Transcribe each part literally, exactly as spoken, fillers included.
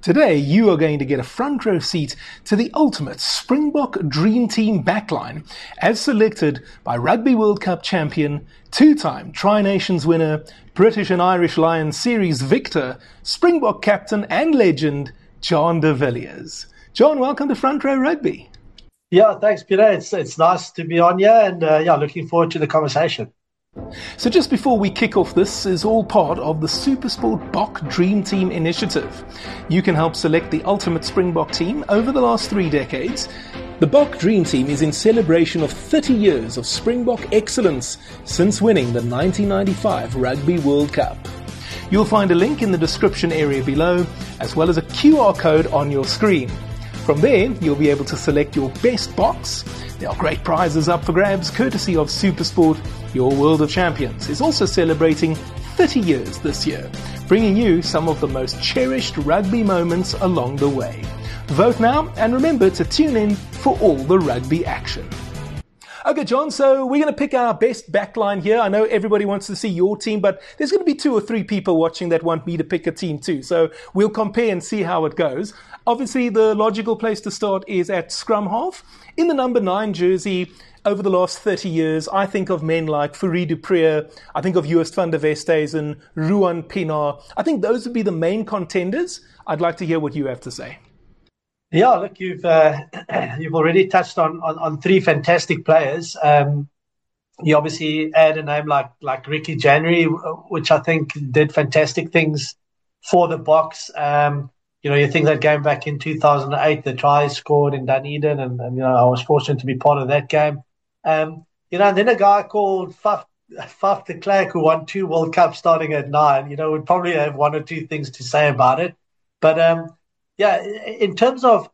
Today, you are going to get a front row seat to the ultimate Springbok Dream Team backline as selected by Rugby World Cup champion, two-time Tri-Nations winner, British and Irish Lions series victor, Springbok captain and legend, John de Villiers. John, welcome to Front Row Rugby. Yeah, thanks, Peter. It's it's nice to be on here and uh, yeah, looking forward to the conversation. So just before we kick off, this is all part of the SuperSport B O C Dream Team initiative. You can help select the ultimate Springbok team over the last three decades. The B O C Dream Team is in celebration of thirty years of Springbok excellence since winning the nineteen ninety-five Rugby World Cup. You'll find a link in the description area below, as well as a Q R code on your screen. From there, you'll be able to select your best box. There are great prizes up for grabs, courtesy of SuperSport. Your World of Champions is also celebrating thirty years this year, bringing you some of the most cherished rugby moments along the way. Vote now and remember to tune in for all the rugby action. Okay, John, so we're going to pick our best backline here. I know everybody wants to see your team, but there's going to be two or three people watching that want me to pick a team too. So we'll compare and see how it goes. Obviously, the logical place to start is at scrum half. In the number nine jersey, over the last thirty years, I think of men like Fourie du Preez, I think of Joost van der Westhuizen, Ruan Pienaar. I think those would be the main contenders. I'd like to hear what you have to say. Yeah, look, you've uh, you've already touched on, on, on three fantastic players. Um, you obviously add a name like like Ricky January, which I think did fantastic things for the Boks. Um, you know, you think that game back in two thousand eight, the try scored in Dunedin, and, and you know, I was fortunate to be part of that game. Um, you know, and then a guy called Faf, Faf de Klerk, who won two World Cups starting at nine, you know, would probably have one or two things to say about it. But, um, yeah, in terms of,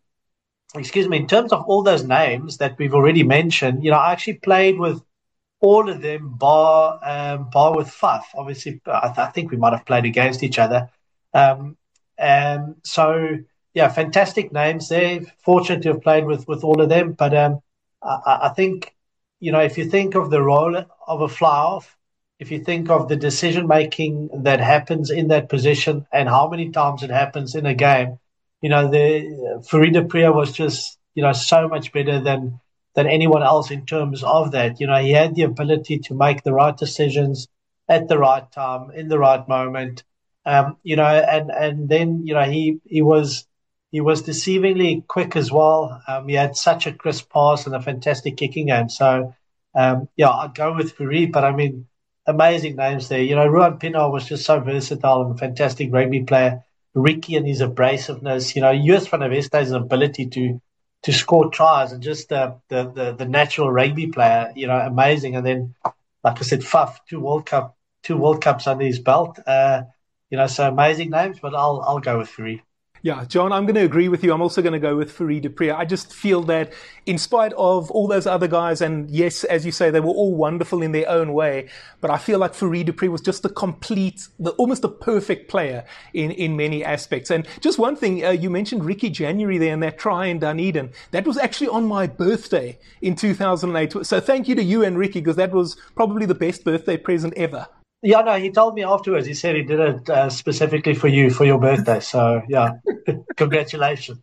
excuse me, in terms of all those names that we've already mentioned, you know, I actually played with all of them, bar, um, bar with Faf. Obviously, I, th- I think we might have played against each other. Um, and so, yeah, fantastic names there. Fortunate to have played with, with all of them. But, um, I, I think, you know, if you think of the role of a fly-off, if you think of the decision-making that happens in that position and how many times it happens in a game, you know, the Fourie du Preez was just, you know, so much better than than anyone else in terms of that. You know, he had the ability to make the right decisions at the right time, in the right moment. Um, you know, and, and then, you know, he, he was... He was deceivingly quick as well. Um, he had such a crisp pass and a fantastic kicking game. So, um, yeah, I'd go with Fourie, but I mean, amazing names there. You know, Ruan Pienaar was just so versatile and a fantastic rugby player. Ricky and his abrasiveness, you know, Joost van der Westhuizen's ability to to score tries and just uh, the, the the natural rugby player, you know, amazing. And then, like I said, Faf, two World Cup, two World Cups under his belt. Uh, you know, so amazing names, but I'll I'll go with Fourie. Yeah, John, I'm going to agree with you. I'm also going to go with Fourie du Preez. I just feel that in spite of all those other guys, and yes, as you say, they were all wonderful in their own way, but I feel like Fourie du Preez was just the complete, the, almost a perfect player in, in many aspects. And just one thing, uh, you mentioned Ricky January there in that try in Dunedin. That was actually on my birthday in two thousand eight. So thank you to you and Ricky, because that was probably the best birthday present ever. Yeah, no, he told me afterwards. He said he did it uh, specifically for you, for your birthday. So, yeah, congratulations.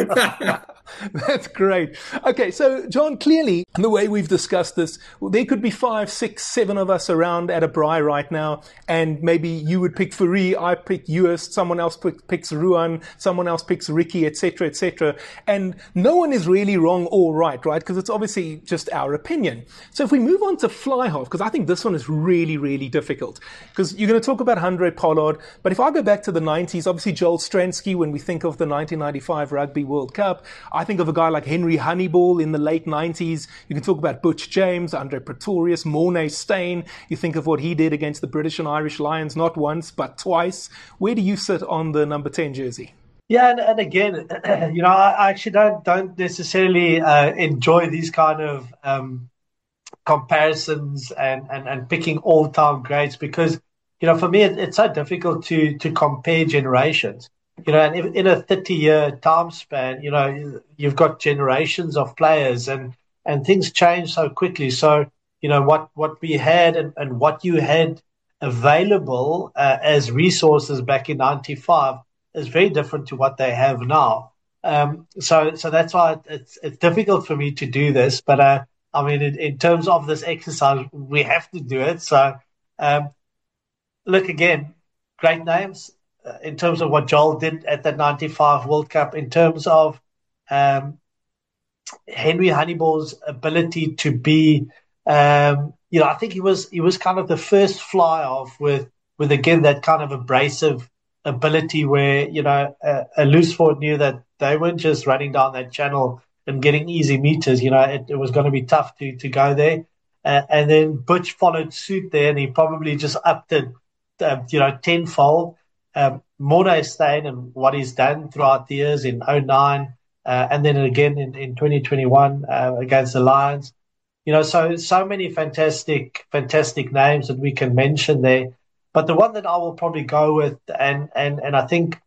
That's great. Okay, so John, clearly, the way we've discussed this, there could be five, six, seven of us around at a braai right now, and maybe you would pick Fourie, I pick Joost, someone else pick, picks Ruan, someone else picks Ricky, et cetera, et cetera. And no one is really wrong or right, right? Because it's obviously just our opinion. So if we move on to fly half, because I think this one is really, really difficult, because you're going to talk about Handré Pollard, but if I go back to the nineties, obviously Joel Stransky, when we think of the nineteen ninety-five Rugby World Cup, I think of a guy like Henry Honeyball in the late nineties. You can talk about Butch James, Andre Pretorius, Mornay Steyn. You think of what he did against the British and Irish Lions, not once, but twice. Where do you sit on the number ten jersey? Yeah, and, and again, you know, I actually don't don't necessarily uh, enjoy these kind of um, comparisons and, and, and picking all-time greats because, you know, for me, it, it's so difficult to to compare generations. You know, and in a thirty-year time span, you know, you've got generations of players and, and things change so quickly. So, you know, what, what we had and, and what you had available uh, as resources back in ninety-five, is very different to what they have now. Um, so, so that's why it's it's difficult for me to do this. But uh, I mean, in, in terms of this exercise, we have to do it. So, um, look again, great names uh, in terms of what Joel did at that ninety-five World Cup. In terms of um, Henry Honeyball's ability to be, um, you know, I think he was he was kind of the first fly off with with again that kind of abrasive ability where, you know, a, a loose forward knew that they weren't just running down that channel and getting easy meters. You know, it, it was going to be tough to to go there. Uh, and then Butch followed suit there, and he probably just upped it, uh, you know, tenfold. Um, Morné Steyn and what he's done throughout the years in oh nine, uh, and then again in, in twenty twenty-one uh, against the Lions. You know, so so many fantastic, fantastic names that we can mention there. But the one that I will probably go with, and and and I think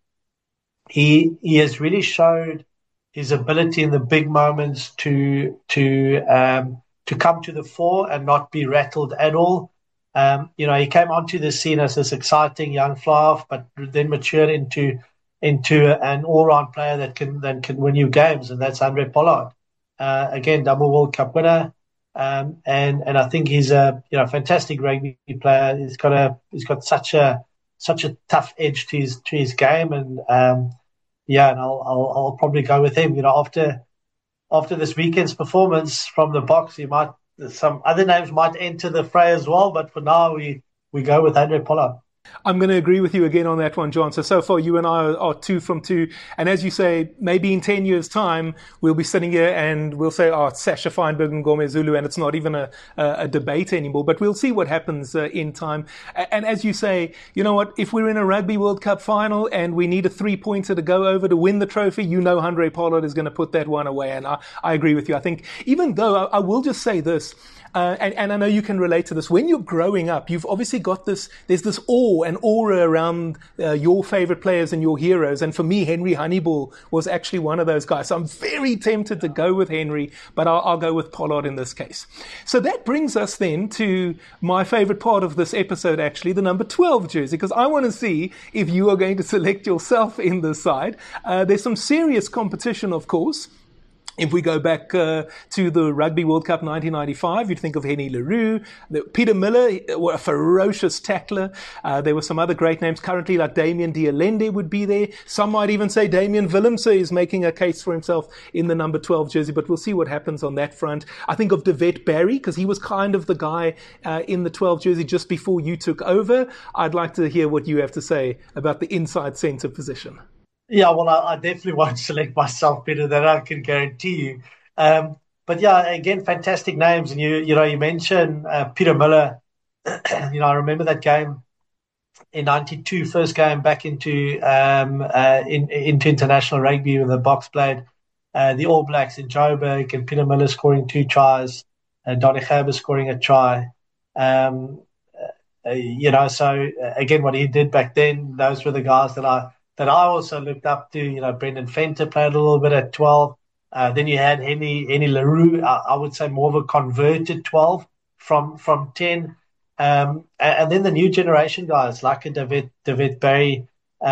he he has really showed his ability in the big moments to to um, to come to the fore and not be rattled at all. Um, you know, he came onto the scene as this exciting young fly-off, but then matured into into an all-round player that can that can win you games, and that's Handré Pollard. Uh, again, double World Cup winner. Um, and, and I think he's a, you know, fantastic rugby player. He's got a, he's got such a, such a tough edge to his, to his game. And, um, yeah, and I'll, I'll, I'll probably go with him. You know, after, after this weekend's performance from the box, he might, some other names might enter the fray as well. But for now, we, we go with Handré Pollard. I'm going to agree with you again on that one, John. So, so far, you and I are, are two from two. And as you say, maybe in ten years' time, we'll be sitting here and we'll say, oh, it's Sasha Feinberg and Ngome Zulu, and it's not even a, a, a debate anymore. But we'll see what happens uh, in time. And as you say, you know what, if we're in a Rugby World Cup final and we need a three-pointer to go over to win the trophy, you know Handré Pollard is going to put that one away. And I, I agree with you. I think, even though, I, I will just say this, Uh, and, and I know you can relate to this. When you're growing up, you've obviously got this, there's this awe and aura around uh, your favorite players and your heroes. And for me, Henry Honeyball was actually one of those guys. So I'm very tempted to go with Henry, but I'll, I'll go with Pollard in this case. So that brings us then to my favorite part of this episode, actually, the number twelve jersey, because I want to see if you are going to select yourself in this side. Uh, there's some serious competition, of course. If we go back uh, to the Rugby World Cup nineteen ninety-five, you'd think of Henny Leroux, the, Peter Miller, a ferocious tackler. Uh, there were some other great names currently, like Damien de Allende would be there. Some might even say Damien Willemse is making a case for himself in the number twelve jersey, but we'll see what happens on that front. I think of Devette Barry, because he was kind of the guy uh, in the twelve jersey just before you took over. I'd like to hear what you have to say about the inside centre position. Yeah, well, I, I definitely won't select myself, Peter, that I can guarantee you. Um, but yeah, again, fantastic names. And you, you know, you mentioned uh, Peter Miller. You know, I remember that game in ninety-two, first game back into um, uh, in, into international rugby with the box played. Uh, the All Blacks in Joburg, and Peter Miller scoring two tries, and Donny Gerber scoring a try. Um, uh, you know, so uh, again, what he did back then, those were the guys that I. that I also looked up to. You know, Brendan Venter played a little bit at twelve. Uh, then you had Henny, Henny Leroux, I, I would say more of a converted twelve from from ten. Um, and, and then the new generation guys like a David, David Barry,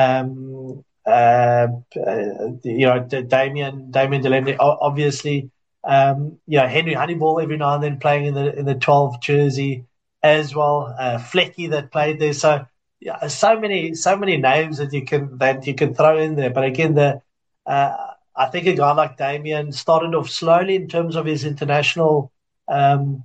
um, uh, uh, you know, Damien, Damien de Allende, obviously. Um, you know, Henry Honeyball every now and then playing in the in the twelve jersey as well. Uh, Flecky that played there. So, yeah, so many, so many names that you can that you can throw in there. But again, the uh, I think a guy like Damien started off slowly in terms of his international, um,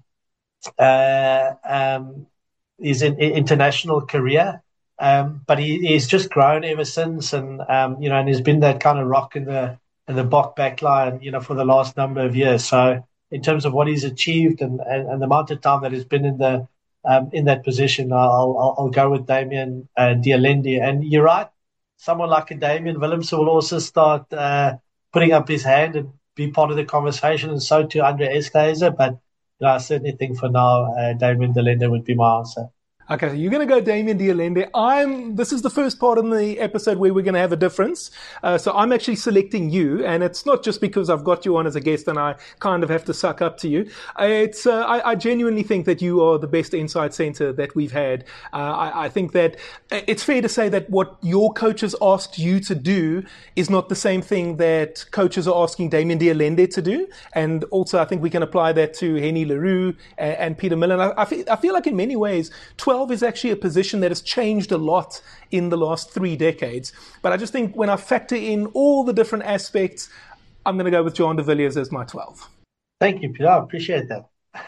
uh, um, his in, international career. Um, but he, he's just grown ever since, and um, you know, and he's been that kind of rock in the in the Bok backline, you know, for the last number of years. So in terms of what he's achieved and, and, and the amount of time that he's been in the Um, in that position, I'll, I'll, I'll go with Damien uh, de Allende. And you're right, someone like a Damien Willemse will also start uh, putting up his hand and be part of the conversation, and so too Andre Esterhuizen. But you know, I certainly think for now, uh, Damien de Allende would be my answer. Okay, so you're going to go Damian de Allende. I'm. This is the first part of the episode where we're going to have a difference. Uh, so I'm actually selecting you, and it's not just because I've got you on as a guest and I kind of have to suck up to you. Uh, it's. Uh, I, I genuinely think that you are the best inside centre that we've had. Uh, I, I think that it's fair to say that what your coaches asked you to do is not the same thing that coaches are asking Damian de Allende to do. And also, I think we can apply that to Henny Leroux and, and Peter Millen. I, I, feel, I feel like in many ways, twelve is actually a position that has changed a lot in the last three decades. But I just think when I factor in all the different aspects, I'm going to go with Jean de Villiers as my twelve. Thank you, Peter. I appreciate that.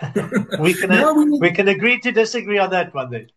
we can no, we, we can agree to disagree on that one then.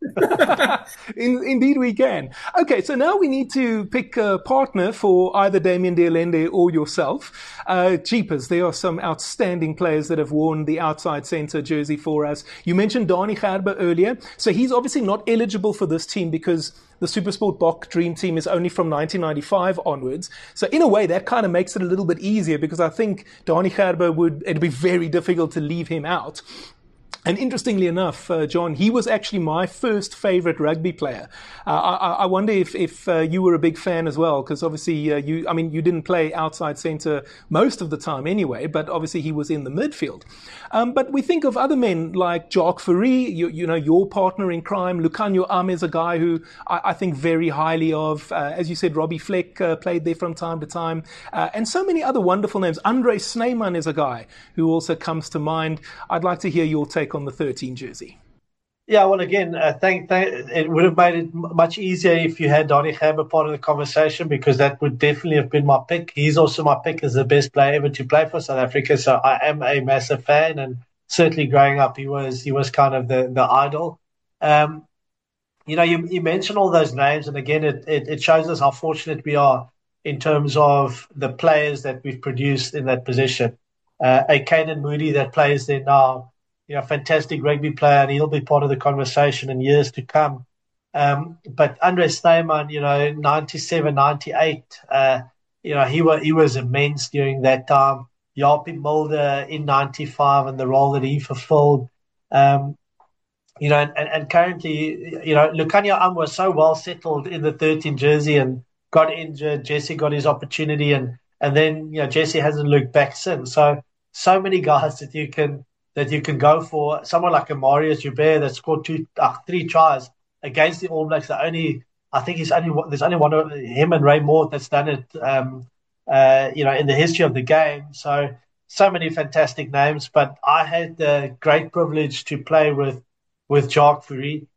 In, indeed we can. Okay, so now we need to pick a partner for either Damian de Allende or yourself. Uh, Jeepers, there are some outstanding players that have worn the outside centre jersey for us. You mentioned Dani Gerber earlier, so he's obviously not eligible for this team because the SuperSport Bok Dream Team is only from nineteen ninety-five onwards. So in a way, that kind of makes it a little bit easier because I think Dani Gerber would, it'd be very difficult to leave him out. And interestingly enough, uh, John, he was actually my first favorite rugby player. Uh, I, I wonder if, if uh, you were a big fan as well, because obviously uh, you, I mean, you didn't play outside centre most of the time anyway, but obviously he was in the midfield. Um, but we think of other men like Jacques Fourie, you, you know, your partner in crime. Lukhanyo Am is a guy who I, I think very highly of. Uh, as you said, Robbie Fleck uh, played there from time to time. Uh, and so many other wonderful names. Andre Snyman is a guy who also comes to mind. I'd like to hear your take on the thirteen jersey. Yeah, well, again, uh, thank, thank, it would have made it much easier if you had Dani Gerber part of the conversation, because that would definitely have been my pick. He's also my pick as the best player ever to play for South Africa, so I am a massive fan, and certainly growing up, he was he was kind of the, the idol. Um, you know, you, you mentioned all those names, and again, it, it, it shows us how fortunate we are in terms of the players that we've produced in that position. Uh, a Canan Moodie that plays there now, you know, fantastic rugby player, and he'll be part of the conversation in years to come. Um, but Andre Snyman, you know, ninety-seven, ninety-eight, uh, you know, he was he was immense during that time. Japie Mulder in ninety-five and the role that he fulfilled. Um, you know, and, and currently, you know, Lukhanyo Am was so well settled in the thirteen jersey and got injured. Jesse got his opportunity, and and then, you know, Jesse hasn't looked back since. So, so many guys that you can that you can go for. Someone like a Marius Joubert that scored two, uh, three tries against the All Blacks. The only, I think he's only there's only one of him and Ray Moore that's done it. Um, uh, you know, in the history of the game. So, so many fantastic names. But I had the great privilege to play with with Jacques Fourie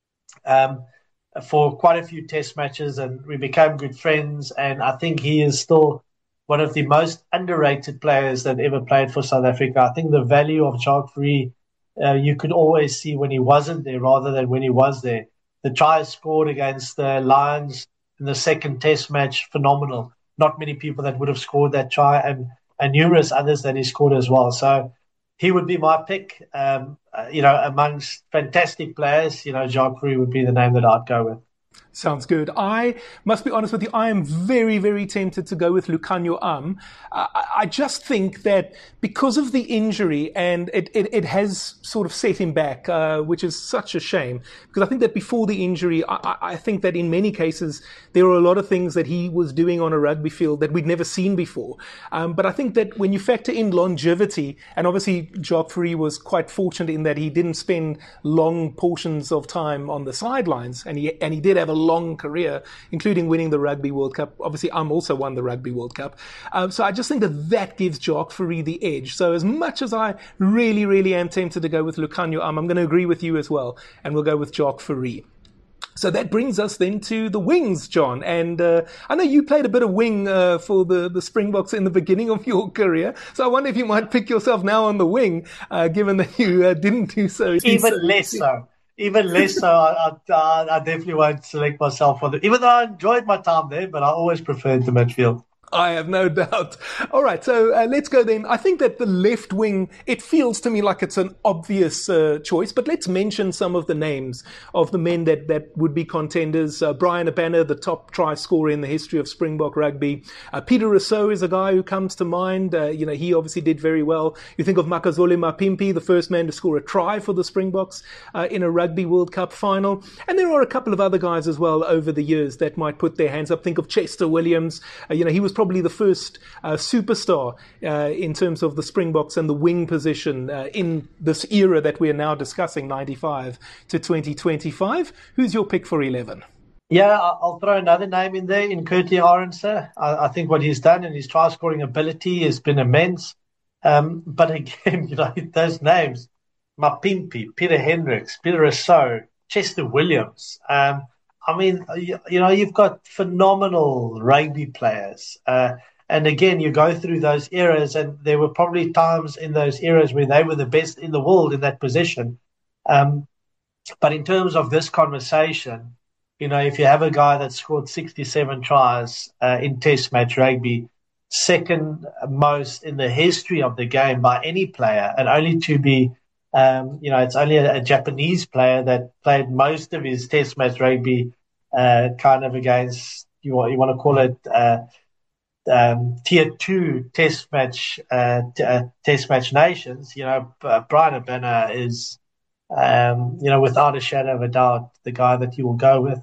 um, for quite a few Test matches, and we became good friends. And I think he is still one of the most underrated players that ever played for South Africa. I think the value of Jacques Fourie, uh, you could always see when he wasn't there rather than when he was there. The try scored against the Lions in the second Test match, phenomenal. Not many people that would have scored that try, and, and numerous others that he scored as well. So he would be my pick. Um, uh, you know, amongst fantastic players, you know, Jacques Fourie would be the name that I'd go with. Sounds good. I must be honest with you, I am very, very tempted to go with Lukhanyo Am. Uh, I just think that because of the injury, and it, it, it has sort of set him back, uh, which is such a shame, because I think that before the injury, I, I think that in many cases, there were a lot of things that he was doing on a rugby field that we'd never seen before. Um, but I think that when you factor in longevity, and obviously Jacques Fourie was quite fortunate in that he didn't spend long portions of time on the sidelines, and he, and he did have a long career, including winning the Rugby World Cup. Obviously, I'm also won the Rugby World Cup. Um, so I just think that that gives Jacques Fourie the edge. So as much as I really, really am tempted to go with Lukhanyo Am, I'm going to agree with you as well, and we'll go with Jacques Fourie. So that brings us then to the wings, John. And uh, I know you played a bit of wing uh, for the, the Springboks in the beginning of your career. So I wonder if you might pick yourself now on the wing, uh, given that you uh, didn't do so. Even less so. Even less so, I, I, I definitely won't select myself for the. Even though I enjoyed my time there, but I always preferred the midfield. I have no doubt. All right, so uh, let's go then. I think that the left wing, it feels to me like it's an obvious uh, choice, but let's mention some of the names of the men that, that would be contenders. Uh, Bryan Habana, the top try scorer in the history of Springbok rugby. Uh, Peter Rousseau is a guy who comes to mind. Uh, you know, he obviously did very well. You think of Makazole Mapimpi, the first man to score a try for the Springboks uh, in a Rugby World Cup final. And there are a couple of other guys as well over the years that might put their hands up. Think of Chester Williams. Uh, you know, he was probably the first uh, superstar uh, in terms of the Springboks and the wing position uh, in this era that we are now discussing, ninety-five to twenty twenty-five. Who's your pick for eleven? Yeah, I'll throw another name in there, in Curtly Arendse. I, I think what he's done and his try-scoring ability has been immense. Um, but again, you know, those names, Mapimpi, Peter Hendricks, Peter Rousseau, Chester Williams, um, I mean, you, you know, you've got phenomenal rugby players. Uh, and again, you go through those eras, and there were probably times in those eras where they were the best in the world in that position. Um, but in terms of this conversation, you know, if you have a guy that scored sixty-seven tries uh, in Test match rugby, second most in the history of the game by any player, and only to be Um, you know, it's only a, a Japanese player that played most of his Test match rugby, uh, kind of against you want you want to call it uh, um, tier two Test match uh, t- uh, Test match nations. You know, uh, Bryan Habana is, um, you know, without a shadow of a doubt, the guy that you will go with.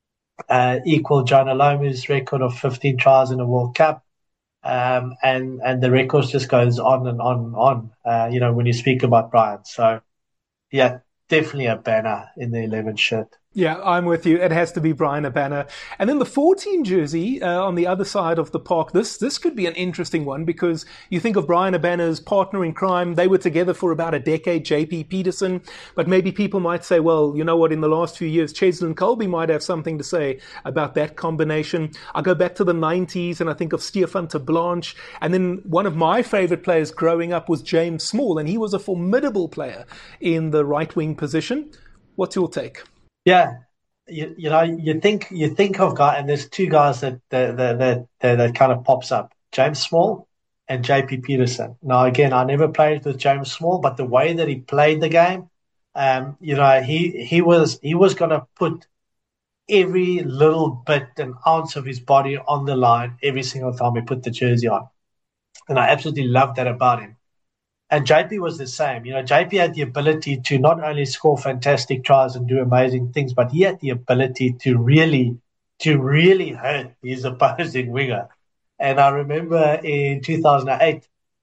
Uh, equal Jonah Lomu's record of fifteen tries in a World Cup. Um, and, and the record just goes on and on and on, uh, you know, when you speak about Bryan. So, yeah, definitely a banner in the eleven shirt. Yeah, I'm with you. It has to be Bryan Habana. And then the fourteen jersey uh, on the other side of the park, this this could be an interesting one because you think of Bryan Habana's partner in crime. They were together for about a decade, J P Peterson. But maybe people might say, well, you know what, in the last few years, Cheslin Kolbe might have something to say about that combination. I go back to the nineties and I think of Stefan ter Blanche. And then one of my favorite players growing up was James Small, and he was a formidable player in the right-wing position. What's your take? Yeah, you, you know, you think you think of guys, and there's two guys that that, that that that kind of pops up: James Small and J P Peterson. Now, again, I never played with James Small, but the way that he played the game, um, you know, he he was he was going to put every little bit and ounce of his body on the line every single time he put the jersey on, and I absolutely loved that about him. And J P was the same. You know, J P had the ability to not only score fantastic tries and do amazing things, but he had the ability to really, to really hurt his opposing winger. And I remember in two thousand eight,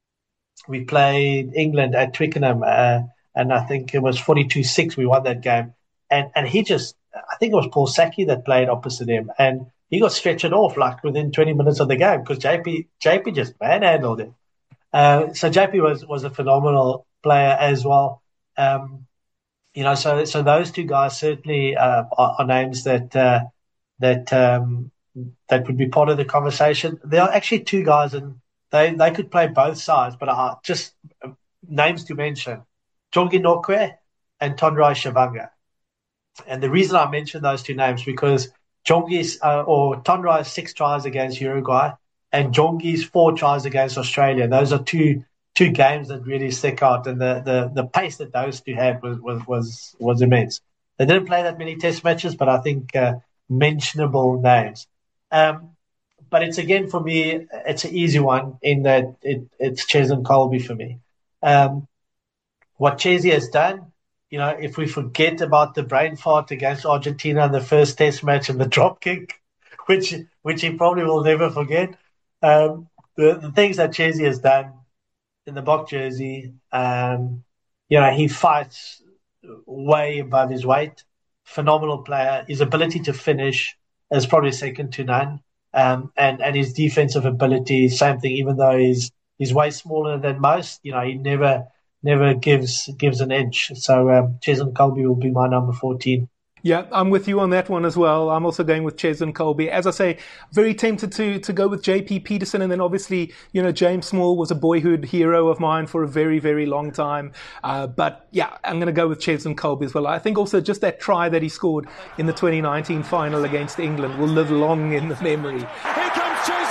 we played England at Twickenham, uh, and I think it was forty-two six. We won that game. And and he just, I think it was Paul Saki that played opposite him. And he got stretched off like within twenty minutes of the game because J P, J P just manhandled him. Uh, so J P was, was a phenomenal player as well. Um, you know, so so those two guys certainly uh, are, are names that uh, that um, that would be part of the conversation. There are actually two guys, and they, they could play both sides, but uh, just uh, names to mention: Jongi Nokwe and Tonrai Shavanga. And the reason I mention those two names because Jongi's uh, or Tonrai's six tries against Uruguay. And Jongi's four tries against Australia. Those are two two games that really stick out, and the, the, the pace that those two had was, was was was immense. They didn't play that many Test matches, but I think uh, mentionable names. Um, but it's again for me, it's an easy one in that it, it's Cheslin Kolbe for me. Um, what Chesy has done, you know, if we forget about the brain fart against Argentina in the first Test match and the drop kick, which which he probably will never forget. Um, the, the things that Chesy has done in the Bok jersey, um, you know, he fights way above his weight. Phenomenal player. His ability to finish is probably second to none. Um, and, and his defensive ability, same thing, even though he's, he's way smaller than most, you know, he never, never gives, gives an inch. So, um, Cheslin Kolbe will be my number fourteen. Yeah, I'm with you on that one as well. I'm also going with Cheslin Kolbe. As I say, very tempted to to go with J P Peterson, and then obviously, you know, James Small was a boyhood hero of mine for a very, very long time. Uh, but yeah, I'm going to go with Cheslin Kolbe as well. I think also just that try that he scored in the twenty nineteen final against England will live long in the memory. Here comes Cheslin Kolbe.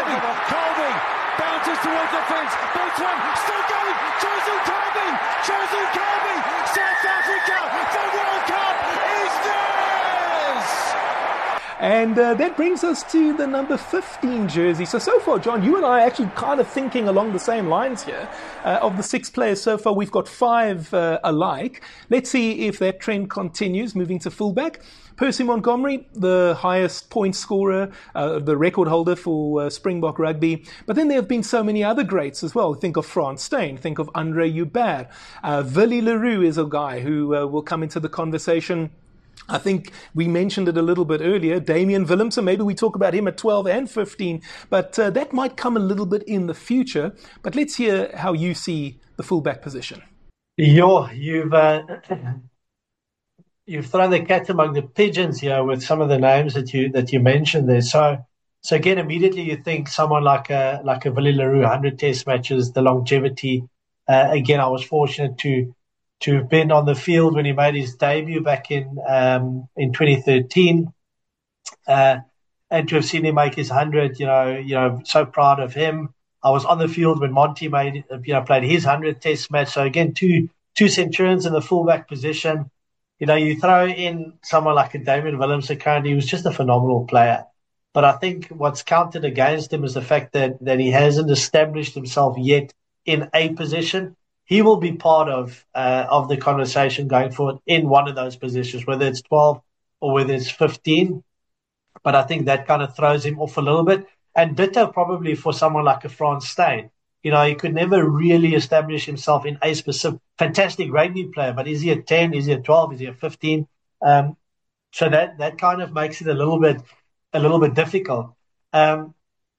Colby, Colby bounces towards the fence. Boatswain still going. Chosen Colby, Chosen Colby. South Africa, the World Cup is theirs. And uh, that brings us to the number fifteen jersey. So, so far, John, you and I are actually kind of thinking along the same lines here. Uh, of the six players so far, we've got five uh, alike. Let's see if that trend continues, moving to fullback. Percy Montgomery, the highest point scorer, uh, the record holder for uh, Springbok rugby. But then there have been so many other greats as well. Think of Frans Steyn, think of Andre Joubert. Uh, Willie le Roux is a guy who uh, will come into the conversation. I think we mentioned it a little bit earlier. Damian Willemse, maybe we talk about him at twelve and fifteen, but uh, that might come a little bit in the future. But let's hear how you see the fullback position. Yeah, you've uh, you've thrown the cat among the pigeons here with some of the names that you that you mentioned there. So, so again, immediately you think someone like a like a Willie le Roux, one hundred Test matches, the longevity. Uh, again, I was fortunate to. to have been on the field when he made his debut back in um, in twenty thirteen, uh, and to have seen him make his hundred, you know, you know, so proud of him. I was on the field when Monty made, you know, played his hundredth Test match. So again, two two Centurions in the fullback position. You know, you throw in someone like a Damian Willemse currently, who's just a phenomenal player. But I think what's counted against him is the fact that that he hasn't established himself yet in a position. He will be part of uh, of the conversation going forward in one of those positions, whether it's twelve or whether it's fifteen. But I think that kind of throws him off a little bit. And ditto probably for someone like a Frans Steyn. You know, he could never really establish himself in a specific, fantastic rugby player, but is he a ten, is he a twelve, is he a fifteen? Um, so that, that kind of makes it a little bit, a little bit difficult. Um,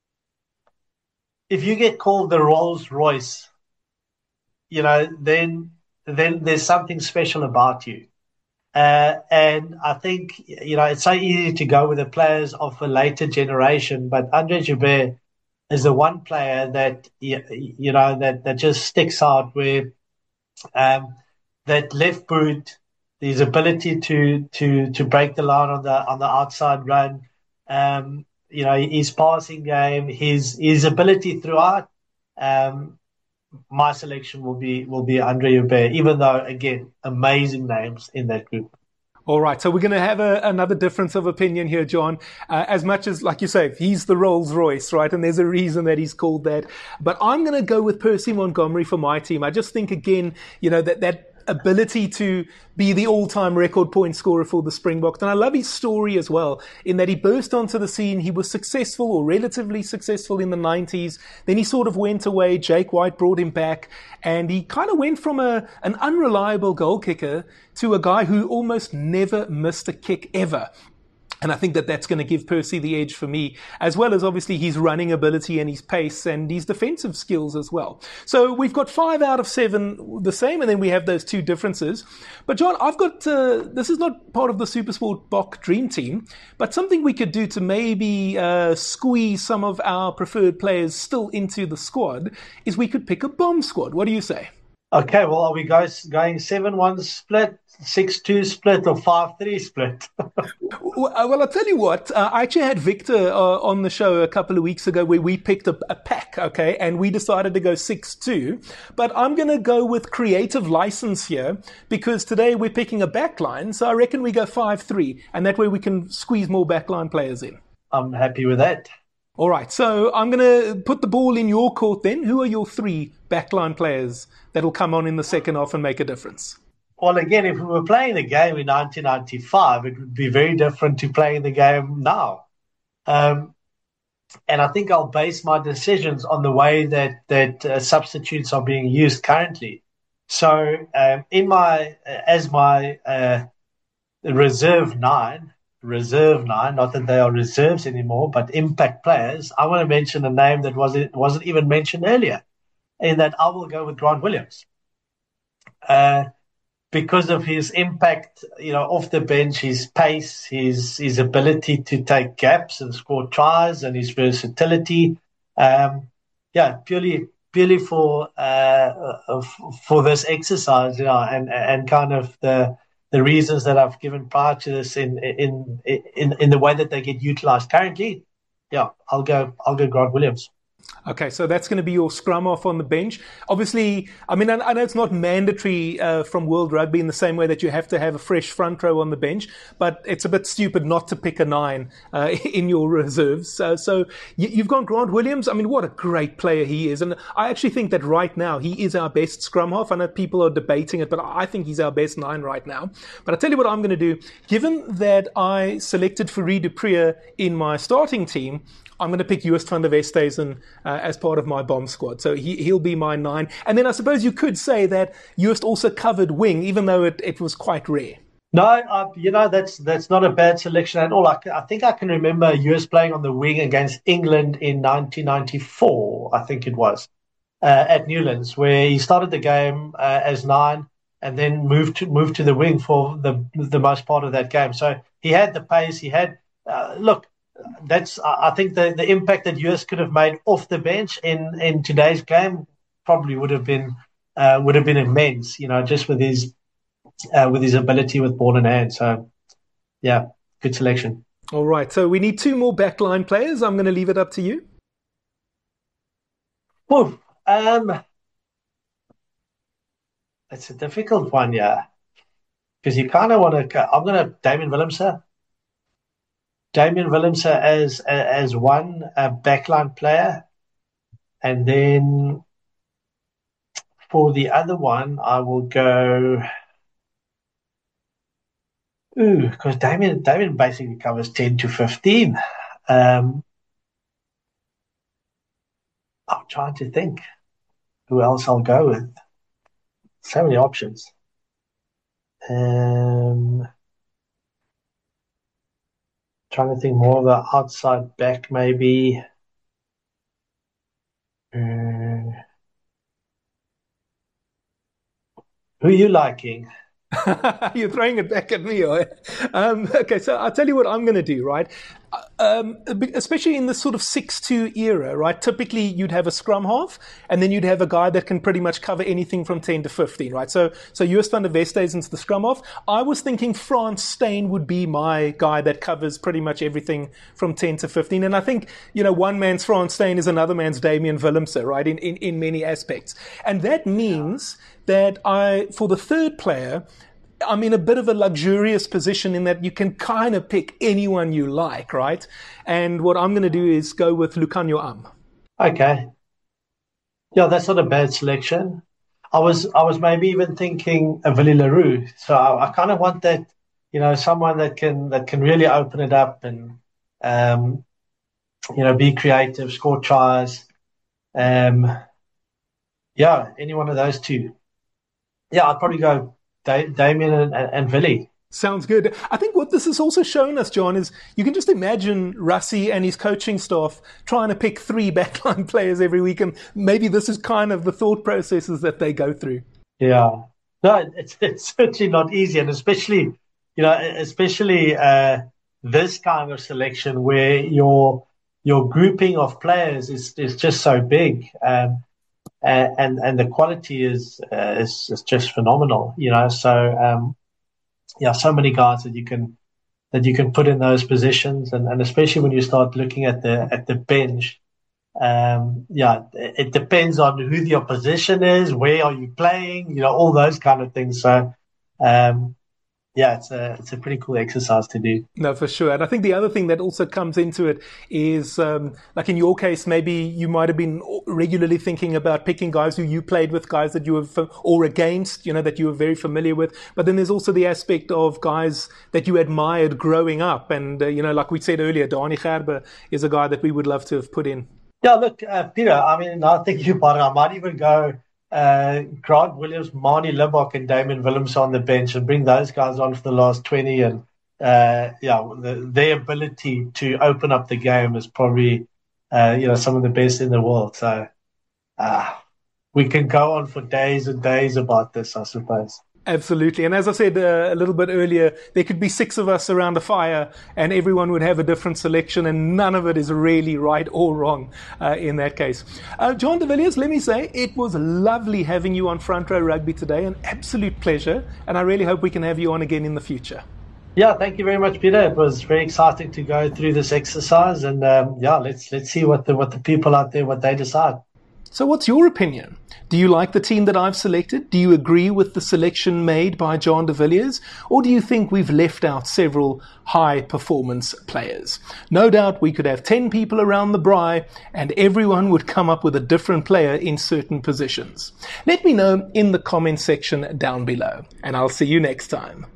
if you get called the Rolls Royce, you know, then then there's something special about you. Uh, and I think, you know, it's so easy to go with the players of a later generation, but Andre Joubert is the one player that, you know, that, that just sticks out where um, that left boot, his ability to, to, to break the line on the, on the outside run, um, you know, his passing game, his, his ability throughout, um, my selection will be will be Andre Joubert, even though, again, amazing names in that group. All right, so we're going to have a, another difference of opinion here, John. Uh, as much as, like you say, he's the Rolls Royce, right? And there's a reason that he's called that. But I'm going to go with Percy Montgomery for my team. I just think, again, you know, that that ability to be the all-time record point scorer for the Springboks. And I love his story as well, in that he burst onto the scene. He was successful or relatively successful in the nineties. Then he sort of went away. Jake White brought him back. And he kind of went from a an unreliable goal kicker to a guy who almost never missed a kick ever. And I think that that's going to give Percy the edge for me, as well as obviously his running ability and his pace and his defensive skills as well. So we've got five out of seven the same, and then we have those two differences. But John, I've got, uh, this is not part of the SuperSport Bok Dream Team, but something we could do to maybe uh, squeeze some of our preferred players still into the squad is we could pick a bomb squad. What do you say? Okay, well, are we guys going seven one split, six two split, or five three split? Well, I'll tell you what, uh, I actually had Victor uh, on the show a couple of weeks ago where we picked a, a pack, okay, and we decided to go six two. But I'm going to go with creative license here because today we're picking a backline, so I reckon we go five three, and that way we can squeeze more backline players in. I'm happy with that. All right, so I'm going to put the ball in your court then. Who are your three backline players that'll come on in the second half and make a difference? Well, again, if we were playing the game in nineteen ninety-five, it would be very different to playing the game now. Um, and I think I'll base my decisions on the way that, that uh, substitutes are being used currently. So um, in my as my uh, reserve nine, reserve nine, not that they are reserves anymore, but impact players, I want to mention a name that wasn't, wasn't even mentioned earlier, in that I will go with Grant Williams. Uh, because of his impact, you know, off the bench, his pace, his his ability to take gaps and score tries, and his versatility. Um, yeah, purely purely for uh, for this exercise, you know, and and kind of the the reasons that I've given prior to this in in in in the way that they get utilized currently. yeah, I'll go. I'll go Grant Williams. Okay, so that's going to be your scrum off on the bench. Obviously, I mean, I know it's not mandatory uh, from World Rugby in the same way that you have to have a fresh front row on the bench, but it's a bit stupid not to pick a nine uh, in your reserves. So, so you've gone Grant Williams. I mean, what a great player he is. And I actually think that right now he is our best scrum half. I know people are debating it, but I think he's our best nine right now. But I'll tell you what I'm going to do. Given that I selected Fourie du Preez in my starting team, I'm going to pick Joost van der Westhuizen uh, as part of my bomb squad. So he, he'll be my nine. And then I suppose you could say that Joost also covered wing, even though it, it was quite rare. No, uh, you know, that's that's not a bad selection at all. I, I think I can remember Joost playing on the wing against England in nineteen ninety-four, I think it was, uh, at Newlands, where he started the game uh, as nine and then moved to, moved to the wing for the, the most part of that game. So he had the pace, he had, uh, look, That's I think the, the impact that Joost could have made off the bench in, in today's game probably would have been uh, would have been immense. You know, just with his uh, with his ability with ball in hand. So, yeah, good selection. All right. So we need two more backline players. I'm going to leave it up to you. Well, um, it's a difficult one, yeah, because you kind of want to. I'm going to Damian Willemse. Damian Willemse as as one uh, backline player, and then for the other one, I will go. Ooh, because Damian Damian basically covers ten to fifteen. Um, I'm trying to think who else I'll go with. So many options. Um. Trying to think more of an outside back, maybe. Uh, who are you liking? You're throwing it back at me. Um, okay, so I'll tell you what I'm going to do, right? Um, especially in this sort of six two era, right? Typically, you'd have a scrum half, and then you'd have a guy that can pretty much cover anything from ten to fifteen, right? So, so Joost van der Westhuizen's the scrum half. I was thinking Frans Steyn would be my guy that covers pretty much everything from ten to fifteen. And I think, you know, one man's Frans Steyn is another man's Damian Willemse, right? In, in, in many aspects. And that means that I, for the third player, I'm in a bit of a luxurious position in that you can kind of pick anyone you like, right? And what I'm going to do is go with Lukhanyo Am. Okay. Yeah, that's not a bad selection. I was I was maybe even thinking of Willie le Roux. So I, I kind of want that, you know, someone that can that can really open it up and, um, you know, be creative, score tries. Um, yeah, any one of those two. Yeah, I'd probably go Da- Damian and, and, and Willie. Sounds good. I think what this has also shown us, John, is you can just imagine Rassie and his coaching staff trying to pick three backline players every week, and maybe this is kind of the thought processes that they go through. Yeah. No, it's it's certainly not easy, and especially, you know, especially uh, this kind of selection where your your grouping of players is, is just so big. Um, And, and the quality is, uh, is is just phenomenal, you know. So um, yeah, so many guys that you can that you can put in those positions, and, and especially when you start looking at the at the bench, um, yeah, it depends on who the opposition is, where are you playing, you know, all those kind of things. So um, yeah, it's a it's a pretty cool exercise to do. No, for sure. And I think the other thing that also comes into it is, um, like in your case, maybe you might have been regularly thinking about picking guys who you played with, guys that you were, or against, you know, that you were very familiar with. But then there's also the aspect of guys that you admired growing up. And, uh, you know, like we said earlier, Danie Gerber is a guy that we would love to have put in. Yeah, look, uh, Peter, I mean, I think you, I might even go Uh, Grant Williams, Manie Libbok, and Damian Willemse on the bench, and bring those guys on for the last twenty. And uh, yeah, the, their ability to open up the game is probably uh, you know some of the best in the world. So uh, we can go on for days and days about this, I suppose. Absolutely. And as I said uh, a little bit earlier, there could be six of us around a fire and everyone would have a different selection, and none of it is really right or wrong uh, in that case. Uh, John de Villiers, let me say, it was lovely having you on Front Row Rugby today, an absolute pleasure, and I really hope we can have you on again in the future. Yeah, thank you very much, Peter. It was very exciting to go through this exercise, and um, yeah, let's let's see what the what the people out there what they decide. So what's your opinion? Do you like the team that I've selected? Do you agree with the selection made by Jean de Villiers? Or do you think we've left out several high-performance players? No doubt we could have ten people around the braai and everyone would come up with a different player in certain positions. Let me know in the comment section down below, and I'll see you next time.